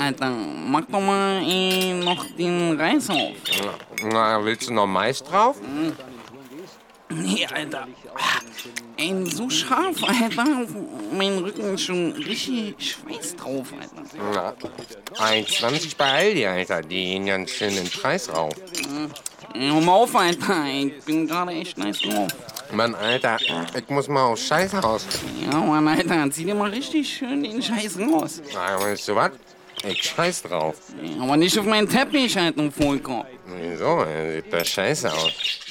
Alter. Mach doch mal noch den Reis auf. Na, willst du noch Mais drauf? Nee, Alter. Ey, so scharf, Alter. Auf meinem Rücken ist schon richtig Schweiß drauf, Alter. Na, 1,20 bei Aldi, Alter. Die gehen ganz schön den Preis rauf. Hör mal auf, Alter. Ich bin gerade echt nice drauf. Mann, Alter, ich muss mal aufs Scheißhaus. Ja, Mann, Alter, zieh dir mal richtig schön den Scheiß raus. Na, weißt du was? Ich scheiß drauf. Aber nicht auf meinen Teppich, Alter, Vollkorb. Wieso? Sieht das scheiße aus.